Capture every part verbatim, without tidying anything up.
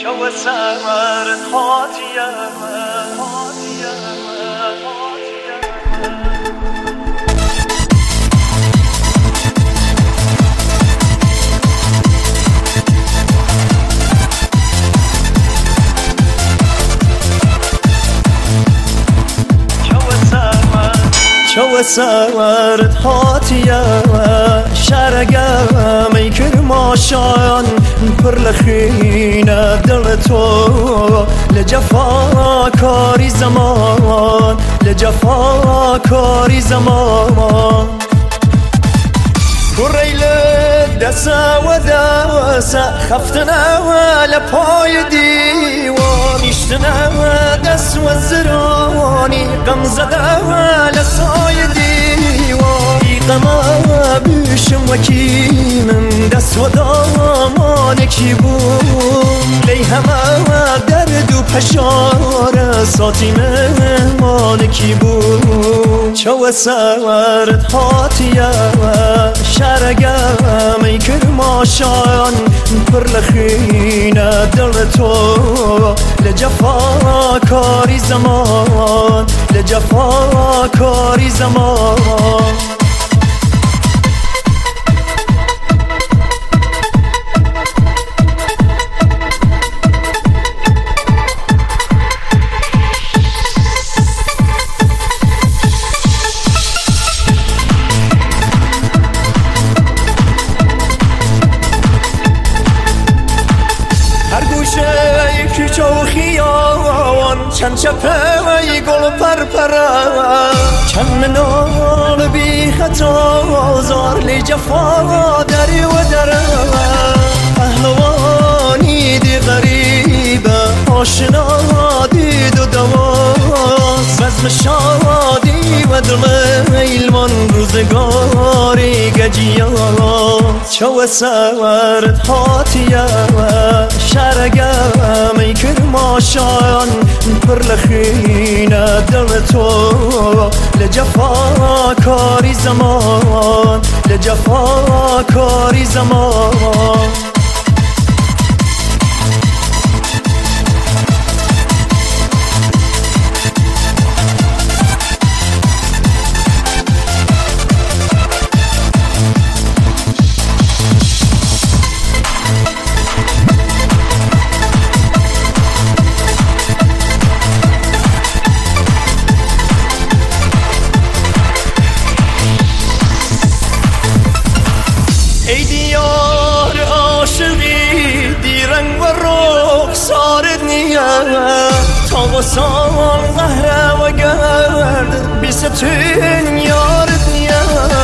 شو سمر هاتیه هاتیه هاتیه شو سمرت هاتیه شرگم ای کرماشان پر لخینه دل تو لجفا کاری زمان لجفا کاری زمان بریل دسا و دسا خفتنا لپای دیوان اشتنا دست و زرانی غم زده لسای دیوان ای غما بیشم وکی من دست و دامان کی بود لی همه درد و پشار ساتی مهمان کی بود چو سرد هاتیه شرگم ای کرماشان پر لخینه دل تو لجفا کاری زمان لجفا کاری زمان کوچه و خیابان چند چپه ای گل پرپره چند منال بی خطا زار لی جفا دری و دره پهلوانی دی غریبه آشنا دید و دواز بزم شادی و دل ایلمان روزگاری گجیاز چو سرد هاتیه شرگم ای کرماشان پر لخینه دل تو لجفا کاری زمان لجفا کاری زمان ای دیار عاشقی دی رنگ و رخ سارد نیه تا و سال قهره و گرد بی ستون یارد نیه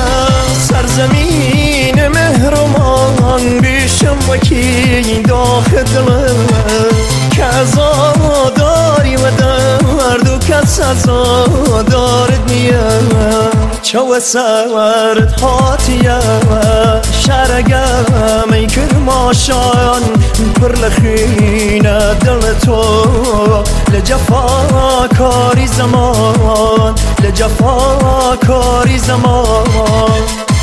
سرزمین مهرمان بیشم وکی داخل دلم که ازاداری و درد و کس ازادارد نیه چو سرد هاتیه شرگم ای کرماشان پر لخینه دل تو لجفا کاری زمان لجفا کاری زمان